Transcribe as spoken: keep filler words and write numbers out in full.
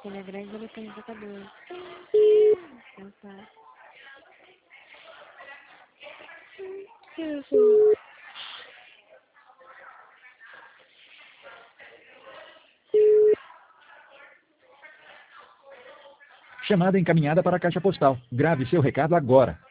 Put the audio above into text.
ele é grande, ele tem jogador. Então, isso. Chamada encaminhada para a caixa postal. Grave seu recado agora.